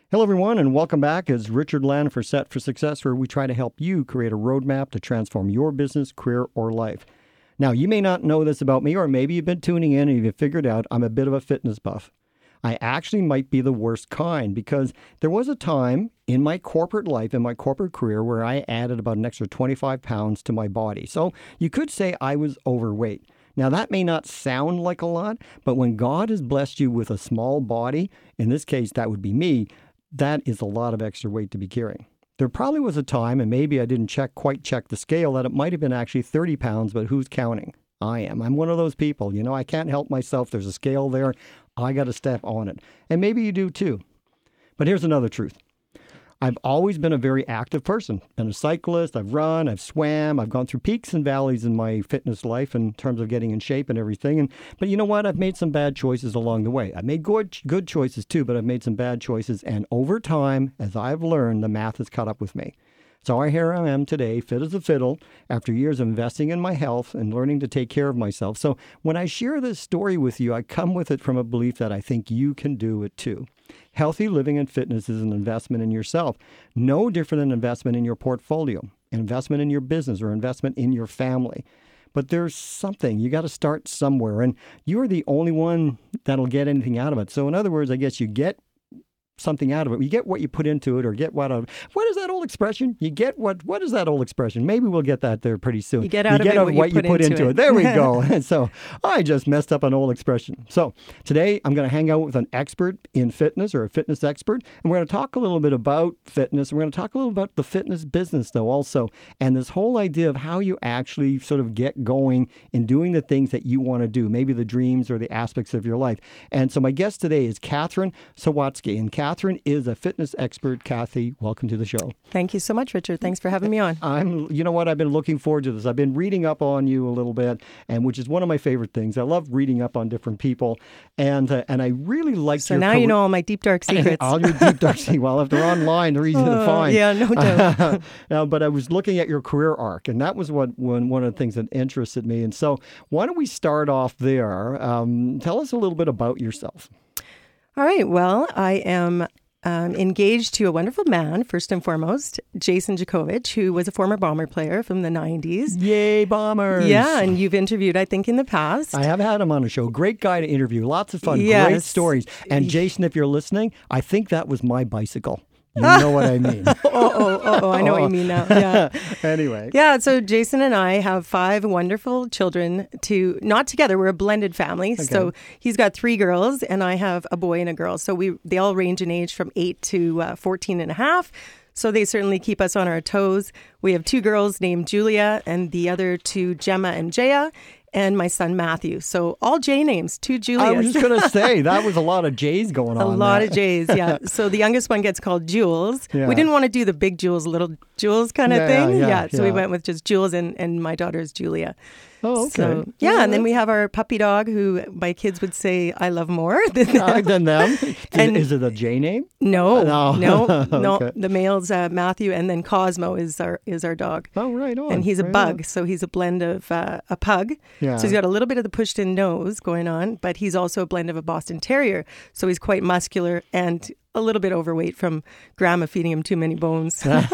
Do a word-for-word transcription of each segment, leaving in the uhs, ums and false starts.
Hello, everyone, and welcome back. It's Richard Land for Set for Success, where we try to help you create a roadmap to transform your business, career, or life. Now, you may not know this about me, or maybe you've been tuning in and you've figured out I'm a bit of a fitness buff. I actually might be the worst kind, because there was a time in my corporate life, in my corporate career, where I added about an extra twenty-five pounds to my body. So you could say I was overweight. Now, that may not sound like a lot, but when God has blessed you with a small body, in this case, that would be me, that is a lot of extra weight to be carrying. There probably was a time, and maybe I didn't check quite check the scale, that it might have been actually thirty pounds, but who's counting? I am. I'm one of those people. You know, I can't help myself. There's a scale there. I got to step on it. And maybe you do too. But here's another truth. I've always been a very active person. Been a cyclist. I've run. I've swam. I've gone through peaks and valleys in my fitness life in terms of getting in shape and everything. And but you know what? I've made some bad choices along the way. I've made good good choices too, but I've made some bad choices. And over time, as I've learned, the math has caught up with me. So here I am today, fit as a fiddle, after years of investing in my health and learning to take care of myself. So when I share this story with you, I come with it from a belief that I think you can do it too. Healthy living and fitness is an investment in yourself, no different than investment in your portfolio, an investment in your business, or investment in your family. But there's something. You got to start somewhere, and you're the only one that'll get anything out of it. So in other words, I guess you get something out of it. You get what you put into it, or get what out of it. What is that old expression? You get what, what is that old expression? Maybe we'll get that there pretty soon. You get out you of get it what, what you, put you put into, into it. it. There we go. And so I just messed up an old expression. So today I'm going to hang out with an expert in fitness, or a fitness expert, and we're going to talk a little bit about fitness. We're going to talk a little about the fitness business though also, and this whole idea of how you actually sort of get going in doing the things that you want to do, maybe the dreams or the aspects of your life. And so my guest today is Catherine Sawatsky, and Catherine is a fitness expert. Kathy, welcome to the show. Thank you so much, Richard. Thanks for having me on. I'm, you know what, I've been looking forward to this. I've been reading up on you a little bit, and which is one of my favorite things. I love reading up on different people, and uh, and I really like. So now career. You know all my deep dark secrets. All your deep dark secrets. Well, if they're online, they're easy uh, to find. Yeah, no doubt. Now, but I was looking at your career arc, and that was what one one of the things that interested me. And so, why don't we start off there? Um, tell us a little bit about yourself. All right. Well, I am. Um, engaged to a wonderful man, first and foremost, Jason Jakovich, who was a former Bomber player from the nineties. Yay, Bombers! Yeah, and you've interviewed, I think, in the past. I have had him on a show. Great guy to interview. Lots of fun. Yes. Great stories. And Jason, if you're listening, I think that was my bicycle. You know what I mean. oh, oh, oh, oh, I know what you mean now. Yeah. Anyway. Yeah, so Jason and I have five wonderful children, to not together. We're a blended family. Okay. So he's got three girls, and I have a boy and a girl. So we they all range in age from eight to uh, fourteen and a half. So they certainly keep us on our toes. We have two girls named Julia, and the other two, Gemma and Jaya, and my son Matthew. So all J names, two Julias. I was just going to say, that was a lot of J's going on. A lot there. of J's, yeah. So the youngest one gets called Jules. Yeah. We didn't want to do the big Jules, little Jules kind of yeah, thing. Yeah, yeah, so yeah. we went with just Jules, and, and my daughter is Julia. Oh, okay. So, yeah, yeah, and then we have our puppy dog, who my kids would say I love more than them. Uh, than them. Is, and, is it a J name? No, no, no. no. Okay. The male's uh, Matthew, and then Cosmo is our is our dog. Oh, right on. And he's a right bug, on. so he's a blend of uh, a pug. Yeah. So he's got a little bit of the pushed-in nose going on, but he's also a blend of a Boston Terrier. So he's quite muscular and a little bit overweight from grandma feeding him too many bones.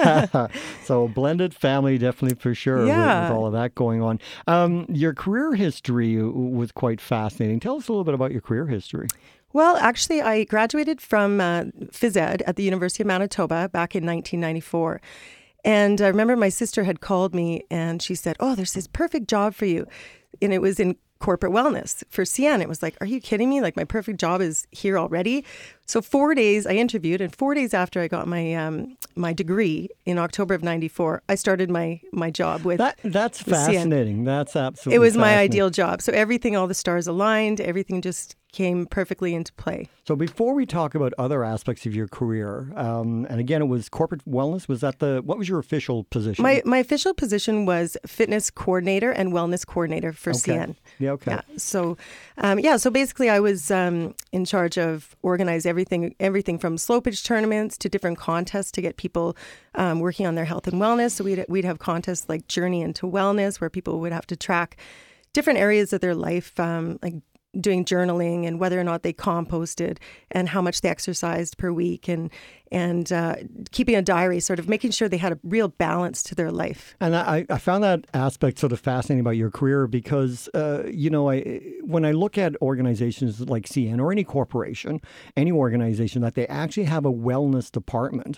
So blended family, definitely for sure, yeah. with, with all of that going on. Um, your career history was quite fascinating. Tell us a little bit about your career history. Well, actually, I graduated from uh, phys ed at the University of Manitoba back in nineteen ninety-four. And I remember my sister had called me and she said, oh, there's this perfect job for you. And it was in corporate wellness for C N. It was like, are you kidding me? Like, my perfect job is here already. So four days I interviewed, and four days after I got my um, my degree in October of ninety-four, I started my my job with that. That's with fascinating. C N. That's absolutely It was my fascinating. ideal job. So everything, all the stars aligned, everything just came perfectly into play. So before we talk about other aspects of your career, um, and again, it was corporate wellness. Was that the, what was your official position? My my official position was fitness coordinator and wellness coordinator for okay. C N. Yeah, okay. Yeah. So, um, yeah. So basically, I was um, in charge of organize everything, everything from slopage tournaments to different contests to get people um, working on their health and wellness. So we'd we'd have contests like Journey into Wellness, where people would have to track different areas of their life, um, like doing journaling and whether or not they composted and how much they exercised per week and and uh, keeping a diary, sort of making sure they had a real balance to their life. And I, I found that aspect sort of fascinating about your career because, uh, you know, I when I look at organizations like C N or any corporation, any organization, that they actually have a wellness department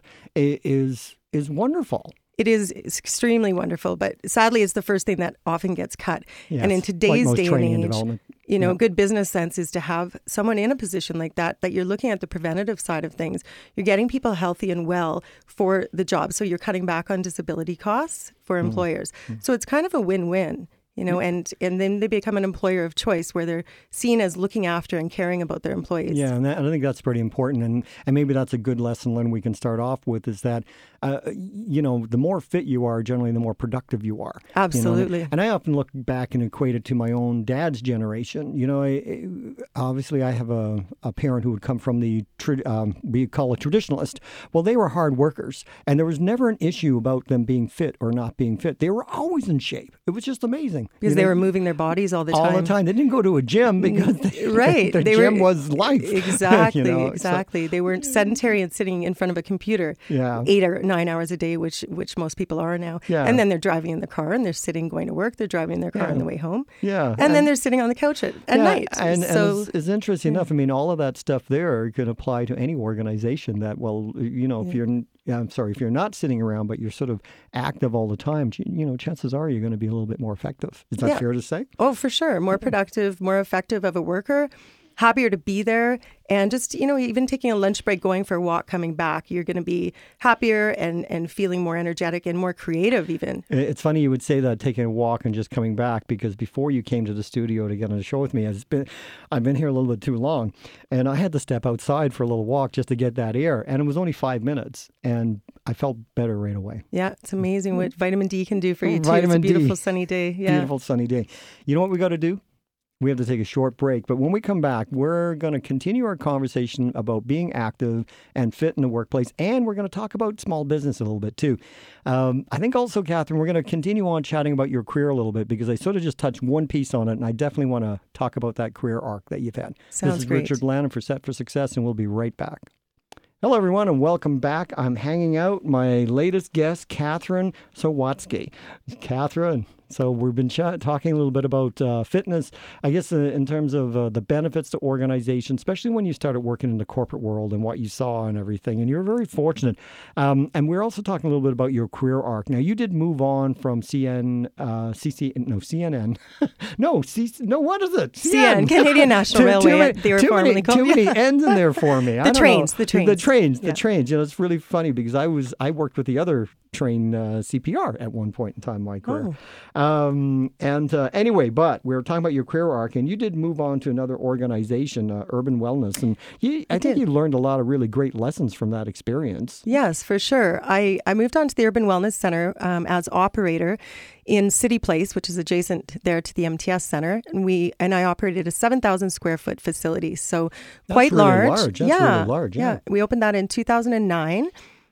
is is wonderful. It is extremely wonderful, but sadly, it's the first thing that often gets cut. Yes, and in today's like day and age, development. you know, Yeah. good business sense is to have someone in a position like that, that you're looking at the preventative side of things. You're getting people healthy and well for the job. So you're cutting back on disability costs for employers. Mm. So it's kind of a win-win. You know, and, and then they become an employer of choice where they're seen as looking after and caring about their employees. Yeah, and, that, and I think that's pretty important. And, and maybe that's a good lesson, Lynn, we can start off with is that, uh, you know, the more fit you are, generally the more productive you are. Absolutely. You know? And I often look back and equate it to my own dad's generation. You know, I, I, obviously I have a, a parent who would come from the, um, we call it traditionalist. Well, they were hard workers, and there was never an issue about them being fit or not being fit. They were always in shape. It was just amazing. Because you they know? were moving their bodies all the time. All the time. They didn't go to a gym because they, right. the they gym were, was life. Exactly, you know? exactly. So, they weren't sedentary and sitting in front of a computer yeah. eight or nine hours a day, which which most people are now. Yeah. And then they're driving in the car and they're sitting going to work. They're driving in their car yeah. on the way home. Yeah. And, and then they're sitting on the couch at, at yeah, night. And, so, and it's, it's interesting yeah. enough. I mean, all of that stuff there can apply to any organization that, well, you know, if yeah. you're, yeah, I'm sorry, if you're not sitting around, but you're sort of active all the time, you know, chances are you're going to be a little bit more effective. Is that yeah. fair to say? Oh, for sure. More productive, more effective of a worker, happier to be there. And just, you know, even taking a lunch break, going for a walk, coming back, you're going to be happier and, and feeling more energetic and more creative even. It's funny you would say that, taking a walk and just coming back, because before you came to the studio to get on the show with me, I've been, I've been here a little bit too long. And I had to step outside for a little walk just to get that air. And it was only five minutes. And I felt better right away. Yeah, it's amazing what vitamin D can do for you, too. Vitamin it's a beautiful D. sunny day. Yeah. Beautiful sunny day. You know what we got to do? We have to take a short break, but when we come back, we're going to continue our conversation about being active and fit in the workplace, and we're going to talk about small business a little bit too. Um, I think also, Catherine, we're going to continue on chatting about your career a little bit, because I sort of just touched one piece on it, and I definitely want to talk about that career arc that you've had. Sounds this is great. Richard Lanham for Set for Success, and we'll be right back. Hello, everyone, and welcome back. I'm hanging out my latest guest, Catherine Sawatsky. Catherine, so we've been ch- talking a little bit about uh, fitness, I guess, uh, in terms of uh, the benefits to organizations, especially when you started working in the corporate world and what you saw and everything. And you're very fortunate. Um, and we're also talking a little bit about your career arc. Now, you did move on from C N, uh, C C, no, C N N. no, C, no, what is it? C N, Canadian National too, Railway. Too many, they were too formerly many, called. Too many N's in there for me. I the, don't trains, know. the trains, the trains, the yeah. trains. You know, it's really funny because I was I worked with the other train uh, C P R at one point in time in my career. Oh. Um, and uh, anyway, but we were talking about your career arc, and you did move on to another organization, uh, Urban Wellness, and you, I, I think did. you learned a lot of really great lessons from that experience. Yes, for sure. I, I moved on to the Urban Wellness Center um, as operator in City Place, which is adjacent there to the M T S Center, and we and I operated a seven thousand square foot facility, so That's quite really large. large. That's yeah, really large. Yeah. yeah. We opened that in two thousand nine.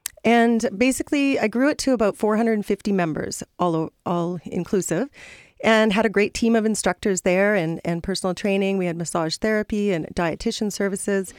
And basically, I grew it to about four hundred fifty members, all all inclusive, and had a great team of instructors there and, and personal training. We had massage therapy and dietitian services.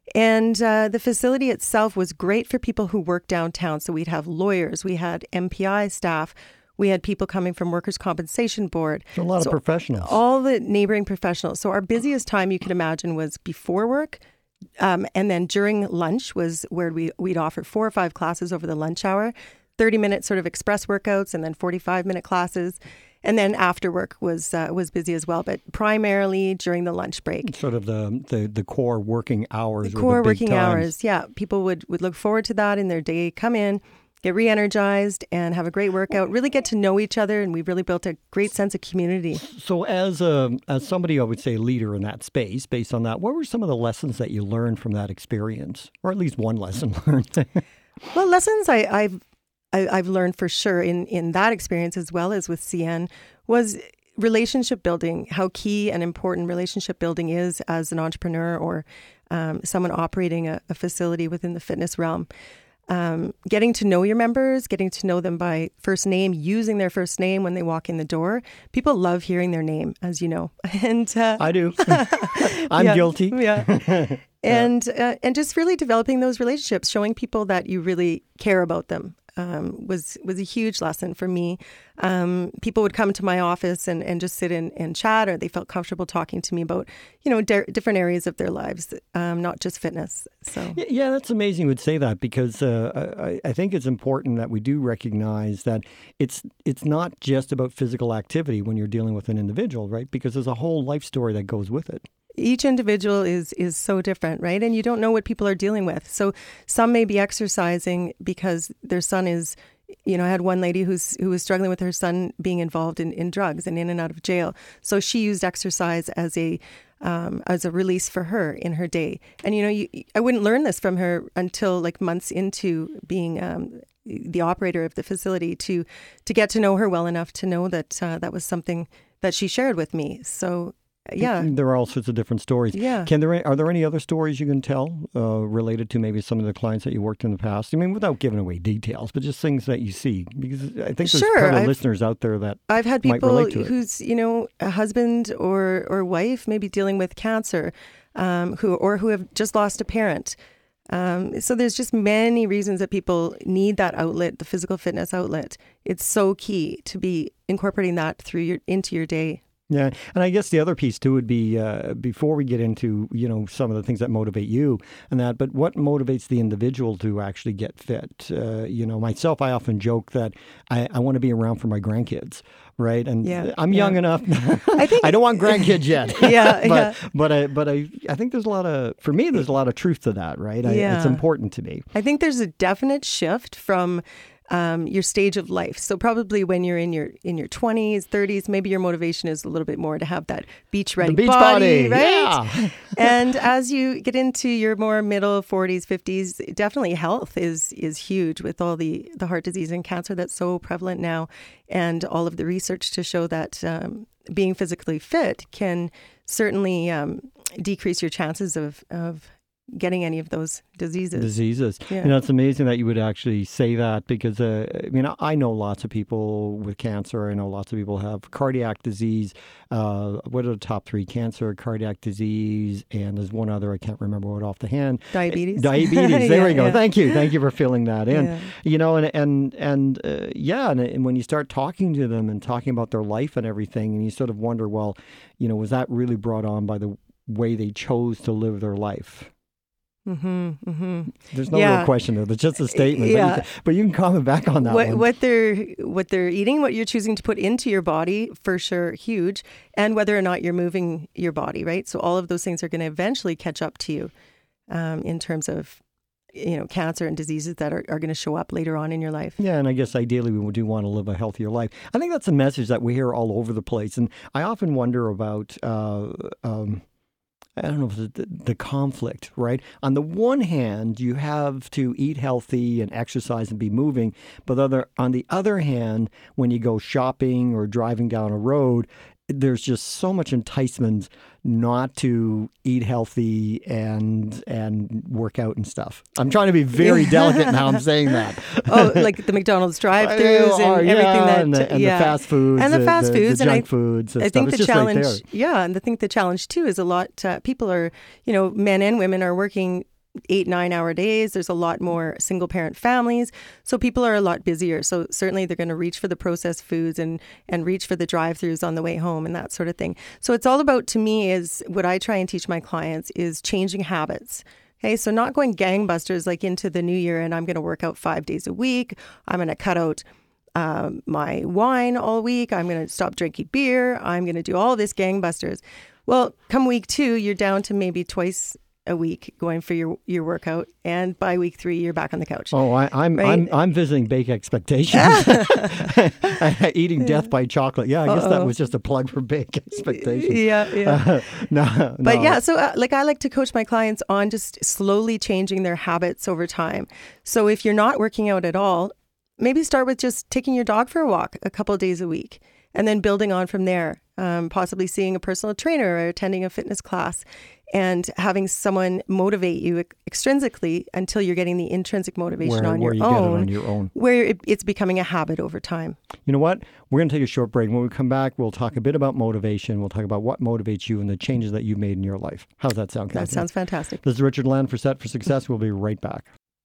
And uh, the facility itself was great for people who work downtown. So we'd have lawyers, we had M P I staff, we had people coming from Workers' Compensation Board. So a lot so of professionals. All the neighboring professionals. So our busiest time you could imagine was before work. Um, and then during lunch was where we, we'd offer four or five classes over the lunch hour, thirty minute sort of express workouts, and then forty-five minute classes. And then after work was uh, was busy as well, but primarily during the lunch break. Sort of the the, the core working hours. The core the big working times. hours, yeah. People would, would look forward to that in their day, come in, get re-energized and have a great workout, really get to know each other, and we really built a great sense of community. So as a, as somebody, I would say, leader in that space, based on that, what were some of the lessons that you learned from that experience? Or at least one lesson learned? Well, lessons I, I've I, I've learned for sure in, in that experience, as well as with C N, was relationship building, how key and important relationship building is as an entrepreneur or um, someone operating a, a facility within the fitness realm. um, getting to know your members, getting to know them by first name, using their first name when they walk in the door. People love hearing their name, as you know. And uh, I do. I'm yeah, guilty. Yeah. And uh, and just really developing those relationships, showing people that you really care about them. Um, was was a huge lesson for me. Um, people would come to my office and, and just sit in and chat, or they felt comfortable talking to me about, you know, di- different areas of their lives, um, not just fitness. So yeah, that's amazing you would say that, because uh, I, I think it's important that we do recognize that it's it's not just about physical activity when you're dealing with an individual, right? Because there's a whole life story that goes with it. Each individual is is so different, right? And you don't know what people are dealing with. So some may be exercising because their son is, you know, I had one lady who's who was struggling with her son being involved in, in drugs and in and out of jail. So she used exercise as a um, as a release for her in her day. And, you know, you, I wouldn't learn this from her until like months into being um, the operator of the facility to to get to know her well enough to know that uh, that was something that she shared with me. So yeah, there are all sorts of different stories. Yeah, can there are there any other stories you can tell uh, related to maybe some of the clients that you worked in the past? I mean, without giving away details, but just things that you see, because I think there's sure, probably I've, listeners out there that I've had might people relate to it. who's, you know, a husband or or wife maybe dealing with cancer, um, who or who have just lost a parent. Um, so there's just many reasons that people need that outlet, the physical fitness outlet. It's so key to be incorporating that through your into your day. Yeah, and I guess the other piece too would be uh, before we get into, you know, some of the things that motivate you and that, but what motivates the individual to actually get fit? Uh, you know, myself, I often joke that I, I want to be around for my grandkids, right? And yeah, I'm yeah. young enough. I think I don't want grandkids yet. yeah, but yeah. but I but I I think there's a lot of for me there's a lot of truth to that, right? I, yeah. It's important to me. I think there's a definite shift from Um, your stage of life. So probably when you're in your in your twenties, thirties, maybe your motivation is a little bit more to have that beach ready beach body, body, right? Yeah. And as you get into your more middle forties, fifties, definitely health is is huge with all the the heart disease and cancer that's so prevalent now, and all of the research to show that um, being physically fit can certainly um, decrease your chances of of getting any of those diseases. Diseases. Yeah. You know, it's amazing that you would actually say that, because, uh, I mean, I know lots of people with cancer. I know lots of people have cardiac disease. Uh, what are the top three? Cancer, cardiac disease, and there's one other, I can't remember what off the hand. Diabetes. Diabetes. There yeah, we go. Yeah. Thank you. Thank you for filling that in. Yeah. You know, and, and, and uh, yeah, and, and when you start talking to them and talking about their life and everything, and you sort of wonder, well, you know, was that really brought on by the way they chose to live their life? Mm-hmm, mm-hmm. There's no yeah. real question there. There's just a statement. Yeah. But, you can, but you can comment back on that what, one. What they're what they're eating, what you're choosing to put into your body, for sure, huge, and whether or not you're moving your body, right? So all of those things are going to eventually catch up to you um, in terms of, you know, cancer and diseases that are, are going to show up later on in your life. Yeah, and I guess ideally we do want to live a healthier life. I think that's a message that we hear all over the place, and I often wonder about. Uh, um, I don't know, the, the conflict, right? On the one hand, you have to eat healthy and exercise and be moving. But other, on the other hand, when you go shopping or driving down a road, there's just so much enticement not to eat healthy and and work out and stuff. I'm trying to be very delicate in how I'm saying that. Oh, like the McDonald's drive-thrus and oh, yeah, everything that, and the, and yeah, the fast foods, and the fast the, foods, the and junk I, foods. And I stuff. think it's the just challenge, right there. yeah, and I think the challenge too is a lot. Uh, people are, you know, men and women are working eight, nine hour days. There's a lot more single parent families. So people are a lot busier. So certainly they're going to reach for the processed foods and, and reach for the drive-thrus on the way home and that sort of thing. So it's all about, to me, is what I try and teach my clients is changing habits. Okay, so not going gangbusters like into the new year and I'm going to work out five days a week. I'm going to cut out um, my wine all week. I'm going to stop drinking beer. I'm going to do all this gangbusters. Well, come week two, you're down to maybe twice a week going for your, your workout, and by week three you're back on the couch. Oh, I, I'm right? I'm I'm visiting Bake Expectations, eating death by chocolate. Yeah, I guess Uh-oh. that was just a plug for Bake Expectations. Yeah, yeah. Uh, no, But no. yeah, so uh, like I like to coach my clients on just slowly changing their habits over time. So if you're not working out at all, maybe start with just taking your dog for a walk a couple of days a week, and then building on from there. Um, possibly seeing a personal trainer or attending a fitness class. and having someone motivate you extrinsically until you're getting the intrinsic motivation where, on, where your you own, get it on your own, where it, it's becoming a habit over time. You know what? We're going to take a short break. When we come back, we'll talk a bit about motivation. We'll talk about what motivates you and the changes that you've made in your life. How's that sound, Kathy? That sounds fantastic. This is Richard Land for Set for Success. We'll be right back.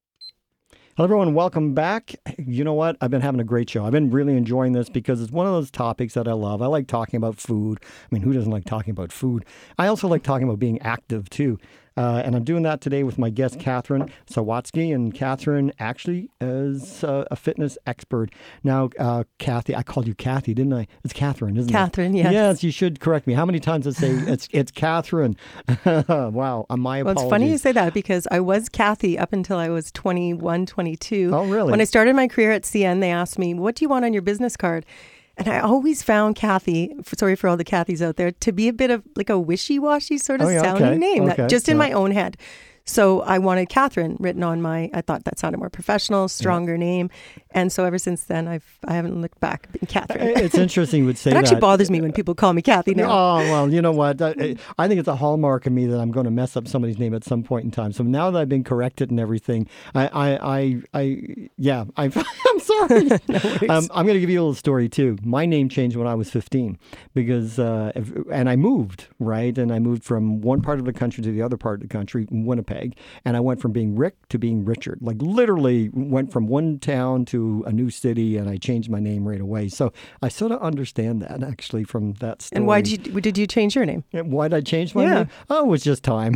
Hello, everyone. Welcome back. You know what? I've been having a great show. I've been really enjoying this because it's one of those topics that I love. I like talking about food. I mean, who doesn't like talking about food? I also like talking about being active, too. Uh, and I'm doing that today with my guest, Catherine Sawatsky. And Catherine actually is uh, a fitness expert. Now, uh, Kathy, I called you Kathy, didn't I? It's Catherine, isn't Catherine, it? yes. Yes, you should correct me. How many times did I say it's it's Catherine? Wow, uh, my apologies. Well, it's funny you say that because I was Kathy up until I was twenty-one, twenty-two. Oh, really? When I started my career at C N, they asked me, what do you want on your business card? And I always found Kathy, sorry for all the Kathys out there, to be a bit of like a wishy-washy sort of oh, yeah, sounding okay. name, okay. that, just in yeah. my own head. So I wanted Catherine written on my, I thought that sounded more professional, stronger yeah. name. And so ever since then, I've, I haven't looked back. Been Catherine. It's interesting you would say that. It actually that. bothers me when people call me Kathy now. Oh, well, you know what? I, I think it's a hallmark of me that I'm going to mess up somebody's name at some point in time. So now that I've been corrected and everything, I, I, I, I yeah, I, I'm sorry. No um, I'm going to give you a little story too. My name changed when I was fifteen because, uh, if, and I moved, right? And I moved from one part of the country to the other part of the country, Winnipeg. And I went from being Rick to being Richard. Like literally went from one town to a new city, and I changed my name right away. So I sort of understand that actually from that story. And why did you did you change your name? Why did I change my yeah. name? Oh, it was just time.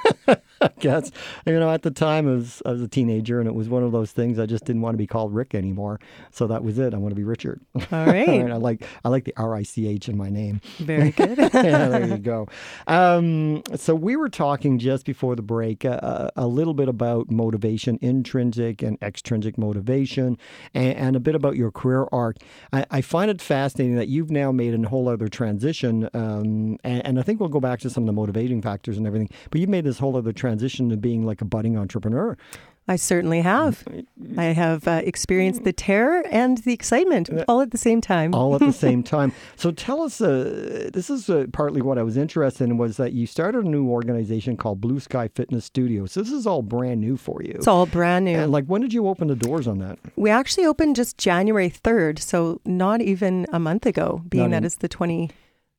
I guess. You know, at the time I was, I was a teenager, and it was one of those things I just didn't want to be called Rick anymore. So that was it. I want to be Richard. All right. All right. I like I like the R I C H in my name. Very good. Yeah, there you go. Um, so we were talking just before the break uh, a little bit about motivation, intrinsic and extrinsic motivation, and, and a bit about your career arc. I, I find it fascinating that you've now made a whole other transition, um, and, and I think we'll go back to some of the motivating factors and everything, but you've made this whole other transition to being like a budding entrepreneur. I certainly have. I have uh, experienced the terror and the excitement all at the same time. All at the same time. So tell us, uh, this is uh, partly what I was interested in, was that you started a new organization called Blue Sky Fitness Studio. So this is all brand new for you. It's all brand new. And like, when did you open the doors on that? We actually opened just January third, so not even a month ago, being Not that even- it's the twenty-seventh,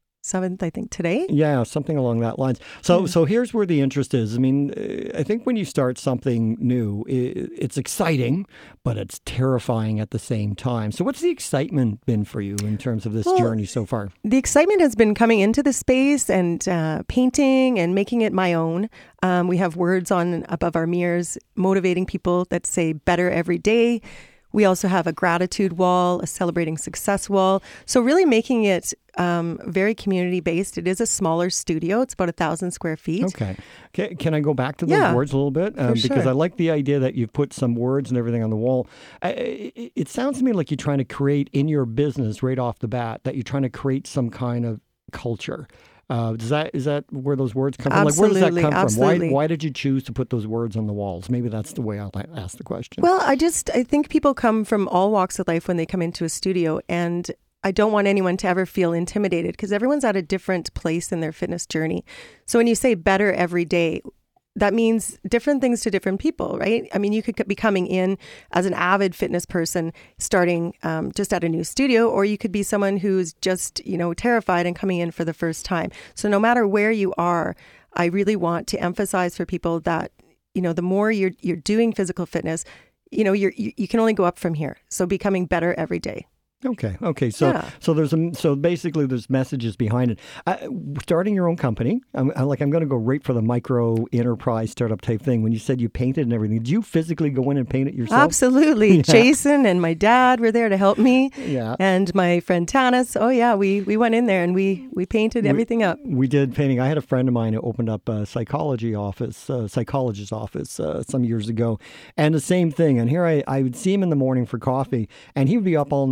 I think, today. Yeah, something along that lines. So, Mm. so here's where the interest is. I mean, uh, I think when you start something new, it, it's exciting, but it's terrifying at the same time. So, what's the excitement been for you in terms of this Well, journey so far? The excitement has been coming into the space and uh, painting and making it my own. Um, we have words on above our mirrors motivating people that say better every day. We also have a gratitude wall, a celebrating success wall. So really making it um, very community-based. It is a smaller studio. It's about a thousand square feet. Okay. Can, can I go back to those Yeah, words a little bit? Um, for because sure. I like the idea that you've put some words and everything on the wall. I, it, it sounds to me like you're trying to create in your business right off the bat, that you're trying to create some kind of culture. Uh, does that is that where those words come from? Like, where does that Absolutely, come absolutely. from? Why why did you choose to put those words on the walls? Maybe that's the way I'll ask the question. Well, I just, I think people come from all walks of life when they come into a studio, and I don't want anyone to ever feel intimidated because everyone's at a different place in their fitness journey. So when you say better every day, that means different things to different people, right? I mean, you could be coming in as an avid fitness person, starting um, just at a new studio, or you could be someone who's just, you know, terrified and coming in for the first time. So no matter where you are, I really want to emphasize for people that, you know, the more you're you're doing physical fitness, you know, you're, you you can only go up from here. So becoming better every day. Okay. Okay. So, Yeah. so there's a, so basically there's messages behind it. Uh, starting your own company, I'm, I'm like, I'm going to go right for the micro enterprise startup type thing. When you said you painted and everything, did you physically go in and paint it yourself? Absolutely. Yeah. Jason and my dad were there to help me. Yeah. And my friend Tanis. Oh yeah, we we went in there and we we painted everything up. We did painting. I had a friend of mine who opened up a psychology office, uh, psychologist's office uh, some years ago. And the same thing. And here I, I would see him in the morning for coffee, and he would be up all night painting.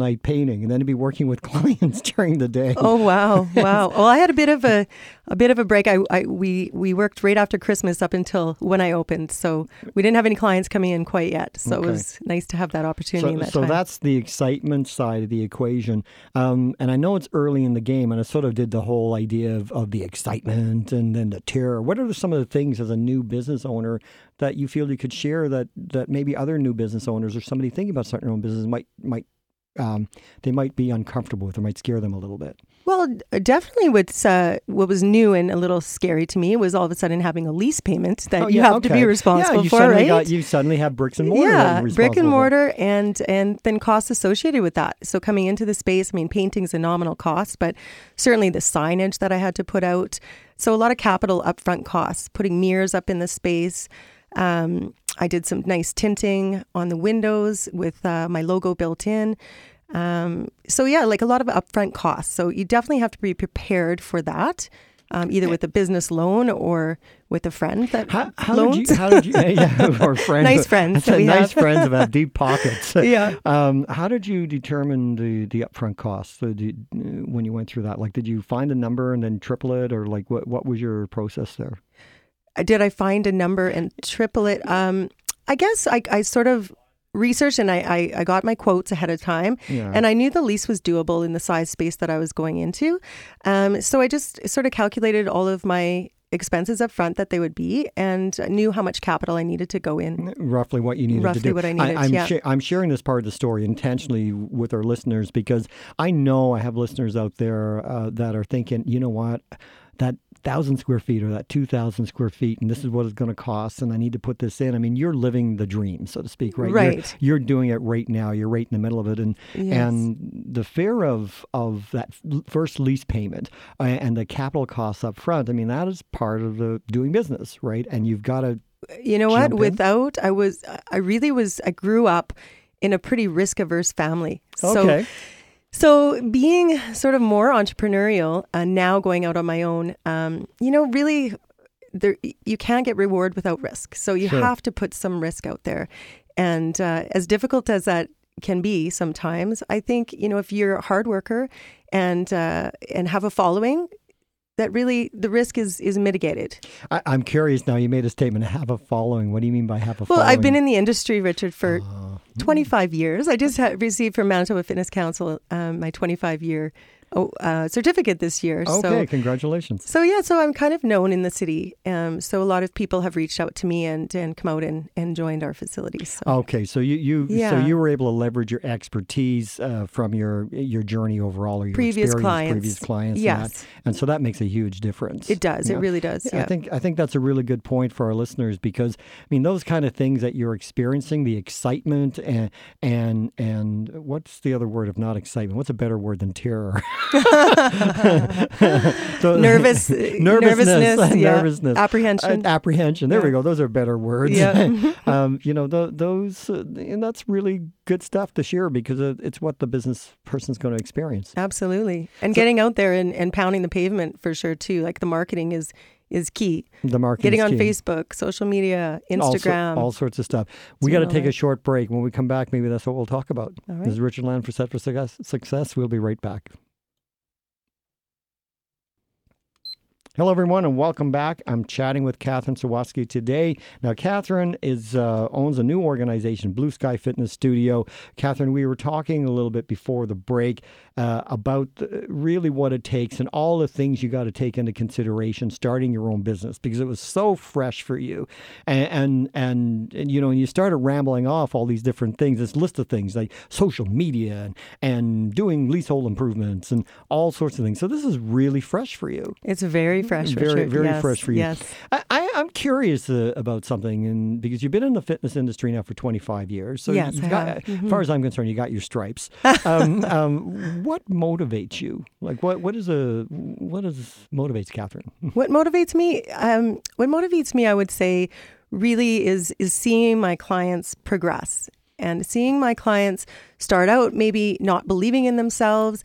cleaning, and then to be working with clients during the day. Oh wow, wow. Well, I had a bit of a a bit of a break. I, I we we worked right after Christmas up until when I opened, so we didn't have any clients coming in quite yet. So okay. It was nice to have that opportunity. So, in that so time. That's the excitement side of the equation. Um, and I know it's early in the game, and I sort of did the whole idea of, of the excitement and then the terror. What are some of the things as a new business owner that you feel you could share that that maybe other new business owners or somebody thinking about starting their own business might might um, they might be uncomfortable with or might scare them a little bit? Well, definitely what's, uh, what was new and a little scary to me was all of a sudden having a lease payment that oh, you yeah, have okay. to be responsible yeah, you for, suddenly right? Got, you suddenly have bricks and mortar. Yeah, that brick and for. mortar and, and then costs associated with that. So coming into the space, I mean, painting's a nominal cost, but certainly the signage that I had to put out. So a lot of capital upfront costs, putting mirrors up in the space. Um, I did some nice tinting on the windows with uh, my logo built in. Um, so yeah, like a lot of upfront costs. So you definitely have to be prepared for that, um, either with a business loan or with a friend that how, how loans. Did you, how did you, yeah, or friends. Nice friends. Nice have. friends that have deep pockets. Yeah. Um, how did you determine the, the upfront costs so did, when you went through that? Like, did you find a number and then triple it, or like what, what was your process there? Did I find a number and triple it? Um, I guess I, I sort of researched and I, I, I got my quotes ahead of time, yeah. and I knew the lease was doable in the size space that I was going into. Um, so I just sort of calculated all of my expenses up front that they would be and knew how much capital I needed to go in. Roughly what you needed Roughly to do. what I needed, I, I'm, yeah. sh- I'm sharing this part of the story intentionally with our listeners because I know I have listeners out there uh, that are thinking, you know what, that thousand square feet or that two thousand square feet, and this is what it's going to cost, and I need to put this in. I mean, you're living the dream, so to speak, right? Right. You're, you're doing it right now. You're right in the middle of it, and yes. and the fear of of that first lease payment uh, and the capital costs up front. I mean, that is part of the doing business, right? And you've got to. You know what? in. Without, I was, I really was. I grew up in a pretty risk averse family. Okay. So, So being sort of more entrepreneurial and uh, now going out on my own, um, you know, really, there you can't get reward without risk. So you Sure. have to put some risk out there. And uh, as difficult as that can be sometimes, I think, you know, if you're a hard worker and uh, and have a following, that really the risk is is mitigated. I, I'm curious now. You made a statement, have a following. What do you mean by have a Well, following? I've been in the industry, Richard, for Uh, twenty-five years. I just ha- received from Manitoba Fitness Council um, my twenty-five year oh, uh, certificate this year. Okay, So, congratulations. so yeah, so I'm kind of known in the city. Um, so a lot of people have reached out to me and, and come out and, and joined our facilities. So. Okay, so you, you so Yeah. you were able to leverage your expertise uh, from your your journey overall, or your Previous experience, clients. previous clients, and, Yes. that. and so that makes a huge difference. It does. Yeah. It really does. Yeah, Yeah. I think I think that's a really good point for our listeners because I mean those kind of things that you're experiencing, the excitement and and and what's the other word of not excitement? What's a better word than terror? So- Nervous, nervousness, nervousness, yeah. nervousness, Apprehension. Uh, apprehension. There we Yeah. go. Those are better words. Yeah. um, you know, th- those, uh, and that's really good stuff to share because it- it's what the business person's going to experience. Absolutely. And So- getting out there and, and pounding the pavement for sure too. Like the marketing is is key. The marketing, Getting on key. Facebook, social media, all, so- Instagram. all sorts of stuff. We got to Doing all take a that. short break. When we come back, maybe that's what we'll talk about. All This right. is Richard Land for Set for Success. Success. We'll be right back. Hello, everyone, and welcome back. I'm chatting with Catherine Sawatsky today. Now, Catherine is uh, owns a new organization, Blue Sky Fitness Studio. Catherine, we were talking a little bit before the break uh, about the, really what it takes and all the things you got to take into consideration starting your own business because it was so fresh for you. And, and, and, and you know, and you started rambling off all these different things, this list of things like social media and, and doing leasehold improvements and all sorts of things. So this is really fresh for you. It's very fresh, Very, Richard. very Yes, fresh for you. Yes. I, I, I'm curious uh, about something, and because you've been in the fitness industry now for twenty-five years, so Yes, you've I got, have. Mm-hmm. as far as I'm concerned, you got your stripes. um, um, what motivates you? Like, what, what is a what is motivates Catherine? What motivates me? Um, what motivates me, I would say, really is is seeing my clients progress and seeing my clients start out maybe not believing in themselves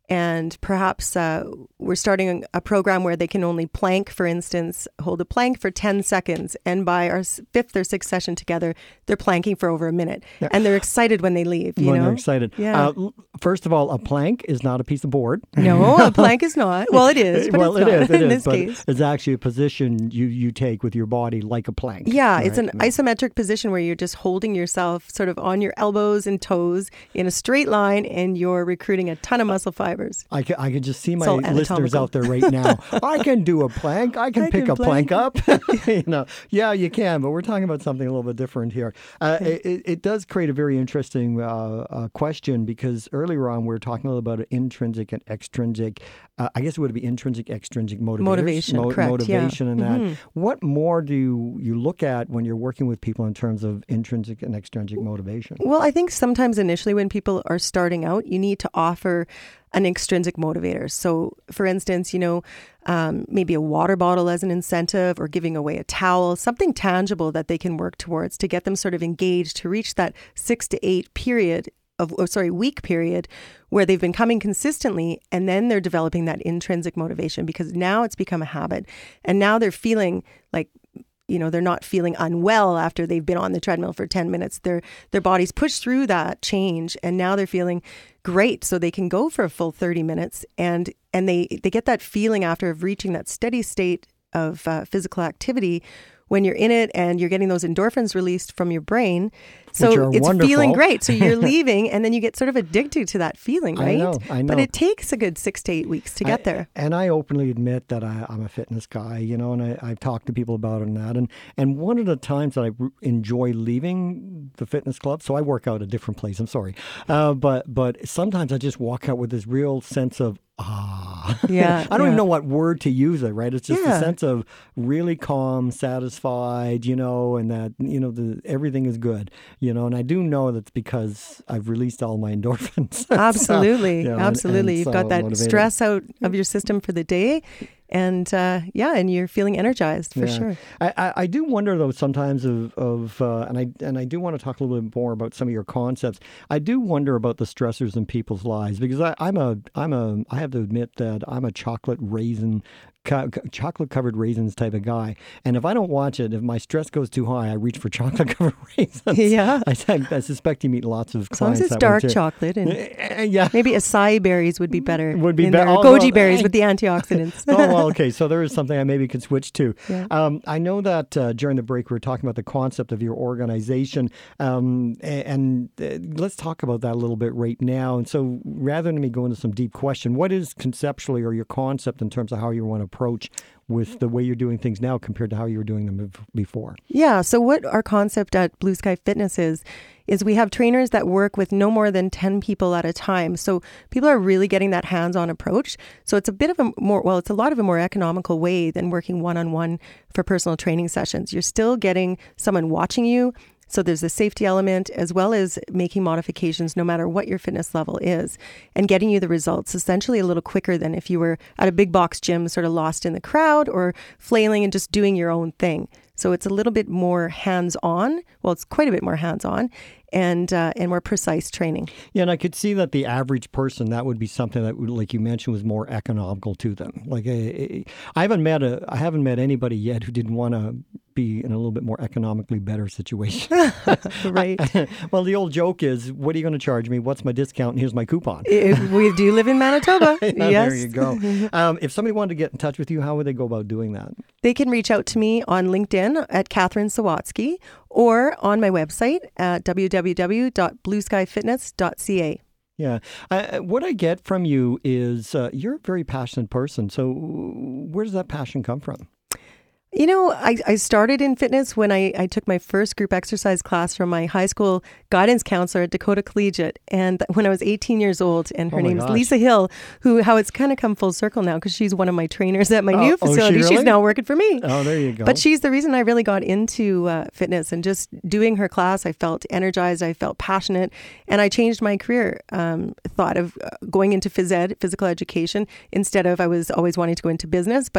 And perhaps uh, we're starting a program where they can only plank, for instance, hold a plank for ten seconds. And by our fifth or sixth session together, they're planking for over a minute. Yeah. And they're excited when they leave, you when know? they're excited. Yeah. Uh, first of all, a plank is not a piece of board. No, a plank is not. Well, it is, but well, it's it not is, it in is, this but case. It's actually a position you, you take with your body like a plank. Yeah, right? it's an yeah. isometric position where you're just holding yourself sort of on your elbows and toes in a straight line, and you're recruiting a ton of muscle fibers. I can, I can just see my So listeners out there right now. I can do a plank. I can I pick can a plank, plank. up. you know, yeah, you can, but we're talking about something a little bit different here. Uh, it, it does create a very interesting uh, uh, question, because earlier on we were talking a little about intrinsic and extrinsic. Uh, I guess it would be intrinsic, extrinsic motivation. Motivation, mo- correct, Motivation yeah. and that. Mm-hmm. What more do you, you look at when you're working with people in terms of intrinsic and extrinsic motivation? Well, I think sometimes initially when people are starting out, you need to offer an extrinsic motivator. So, for instance, you know, um, maybe a water bottle as an incentive, or giving away a towel, something tangible that they can work towards to get them sort of engaged to reach that six to eight period of, oh, sorry, week period where they've been coming consistently, and then they're developing that intrinsic motivation, because now it's become a habit, and now they're feeling like, you know, they're not feeling unwell after they've been on the treadmill for ten minutes. Their their bodies push through that change, and now they're feeling great, so they can go for a full thirty minutes, and and they they get that feeling after of reaching that steady state of uh, physical activity when you're in it, and you're getting those endorphins released from your brain. So it's wonderful. feeling great. So you're leaving, and then you get sort of addicted to that feeling, right? I know, I know. But it takes a good six to eight weeks to get I, there. And I openly admit that I, I'm a fitness guy, you know, and I, I've talked to people about it and that. And, and one of the times that I r- enjoy leaving the fitness club, so I work out a different place, I'm sorry. Uh, but but sometimes I just walk out with this real sense of, ah. Yeah. I don't yeah. even know what word to use it, right? It's just Yeah. a sense of really calm, satisfied, you know, and that, you know, the everything is good, you know, and I do know that's because I've released all my endorphins. Absolutely. So, you know, Absolutely. and, and You've so got that motivated. stress out of your system for the day. And uh, yeah, and you're feeling energized for Yeah. sure. I, I, I do wonder though sometimes of, of uh, and I and I do want to talk a little bit more about some of your concepts. I do wonder about the stressors in people's lives, because I, I'm a I'm a I have to admit that I'm a chocolate raisin. Co- chocolate covered raisins type of guy, and if I don't watch it, if my stress goes too high, I reach for chocolate covered raisins. Yeah, I, I suspect you meet lots of as long clients as it's that dark way too. chocolate, and yeah, maybe acai berries would be better. Would be in better. there. Oh, Goji no, berries I- with the antioxidants. oh, well, okay. So there is something I maybe could switch to. Yeah. Um, I know that uh, during the break we were talking about the concept of your organization, um, and, and uh, let's talk about that a little bit right now. And so rather than me go into some deep question, what is conceptually or your concept in terms of how you want to approach with the way you're doing things now compared to how you were doing them before? Yeah. So what our concept at Blue Sky Fitness is, is we have trainers that work with no more than ten people at a time. So people are really getting that hands-on approach. So it's a bit of a more, well, it's a lot of a more economical way than working one-on-one for personal training sessions. You're still getting someone watching you. So there's a safety element, as well as making modifications no matter what your fitness level is, and getting you the results essentially a little quicker than if you were at a big box gym sort of lost in the crowd or flailing and just doing your own thing. So it's a little bit more hands-on. Well, it's quite a bit more hands-on and uh, and more precise training. Yeah, and I could see that the average person, that would be something that, would, like you mentioned, was more economical to them. Like I, I haven't met a, I haven't met anybody yet who didn't want to be in a little bit more economically better situation. Right. Well, the old joke is, what are you going to charge me? What's my discount? And here's my coupon. If we do live in Manitoba. Yeah, Yes. there you go. Um, if somebody wanted to get in touch with you, how would they go about doing that? They can reach out to me on LinkedIn at Catherine Sawatsky or on my website at w w w dot blue sky fitness dot c a. Yeah. Uh, what I get from you is uh, you're a very passionate person. So where does that passion come from? You know, I, I started in fitness when I, I took my first group exercise class from my high school guidance counselor at Dakota Collegiate. And when I was eighteen years old, and her Oh my name is gosh. Lisa Hill, who, how it's kind of come full circle now, because she's one of my trainers at my Oh, new oh, is she facility. really? She's now working for me. Oh, there you go. But she's the reason I really got into uh, fitness, and just doing her class, I felt energized, I felt passionate, and I changed my career. Um, thought of uh, going into phys ed, physical education, instead of I was always wanting to go into business, but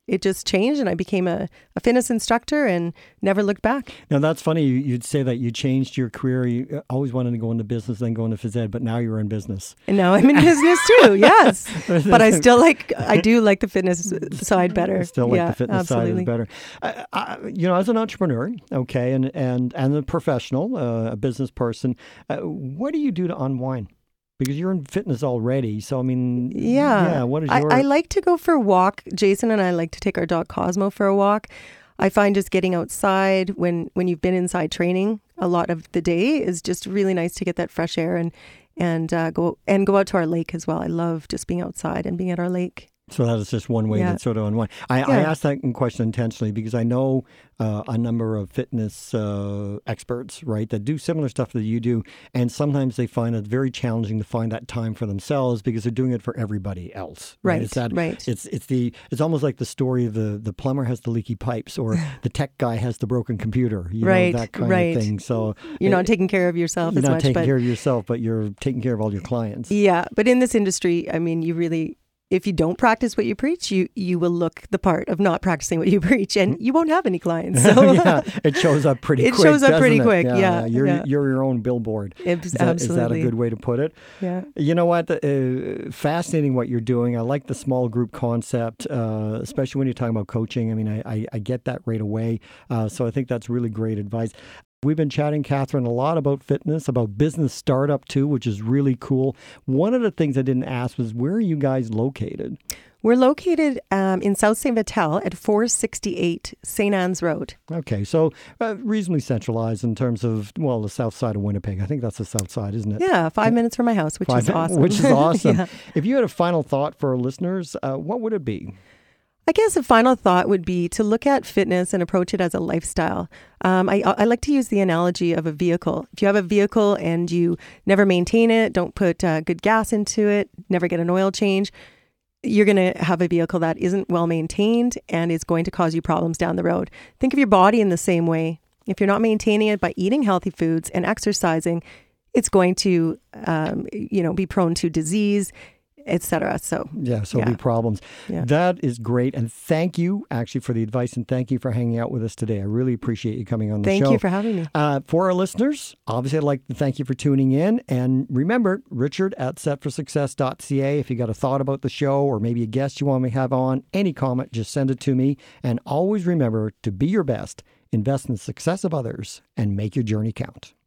it just changed, and I became a, a fitness instructor and never looked back. Now, that's funny. You'd say that you changed your career. You always wanted to go into business, then go into phys ed, but now you're in business. And now I'm in business too, yes. But I still like, I do like the fitness side better. I still like yeah, the fitness absolutely. side better. I, I, you know, as an entrepreneur, okay, and, and, and a professional, uh, a business person, uh, what do you do to unwind? Because you're in fitness already. So, I mean, yeah. yeah what is your... I, I like to go for a walk. Jason and I like to take our dog Cosmo for a walk. I find just getting outside when, when you've been inside training a lot of the day is just really nice to get that fresh air and and uh, go and go out to our lake as well. I love just being outside and being at our lake. So that is just one way yeah. to sort of unwind. I, yeah. I asked that question intentionally because I know uh, a number of fitness uh, experts, right, that do similar stuff that you do, and sometimes they find it very challenging to find that time for themselves because they're doing it for everybody else. Right, It's that, right. It's it's the it's almost like the story of the the plumber has the leaky pipes or the tech guy has the broken computer. You right, know, that kind right. of thing. So you're it, not taking care of yourself you're as not much. taking but, care of yourself, but you're taking care of all your clients. Yeah, but in this industry, I mean, you really. If you don't practice what you preach, you, you will look the part of not practicing what you preach, and you won't have any clients. So yeah, it shows up pretty it quick. It shows up pretty it? quick, yeah. yeah. You're, yeah. you're your own billboard. It's, is, that, absolutely. is that a good way to put it? Yeah. You know what? Uh, fascinating what you're doing. I like the small group concept, uh, especially when you're talking about coaching. I mean, I, I, I get that right away. Uh, so I think that's really great advice. We've been chatting, Catherine, a lot about fitness, about business startup too, which is really cool. One of the things I didn't ask was, where are you guys located? We're located um, in South Saint Vital at four sixty-eight Saint Anne's Road. Okay, so uh, reasonably centralized in terms of, well, the south side of Winnipeg. I think that's the south side, isn't it? Yeah, five yeah. minutes from my house, which five, is awesome. Which is awesome. yeah. If you had a final thought for our listeners, uh, what would it be? I guess a final thought would be to look at fitness and approach it as a lifestyle. Um, I, I like to use the analogy of a vehicle. If you have a vehicle and you never maintain it, don't put uh, good gas into it, never get an oil change, you're going to have a vehicle that isn't well maintained and is going to cause you problems down the road. Think of your body in the same way. If you're not maintaining it by eating healthy foods and exercising, it's going to um, you know, be prone to disease, et cetera. So yeah, so yeah. be problems. Yeah. That is great, and thank you actually for the advice, and thank you for hanging out with us today. I really appreciate you coming on the thank show. Thank you for having me. Uh, for our listeners, obviously, I'd like to thank you for tuning in, and remember, Richard at set for success dot c a. If you got a thought about the show or maybe a guest you want me to have on, any comment, just send it to me. And always remember to be your best, invest in the success of others, and make your journey count.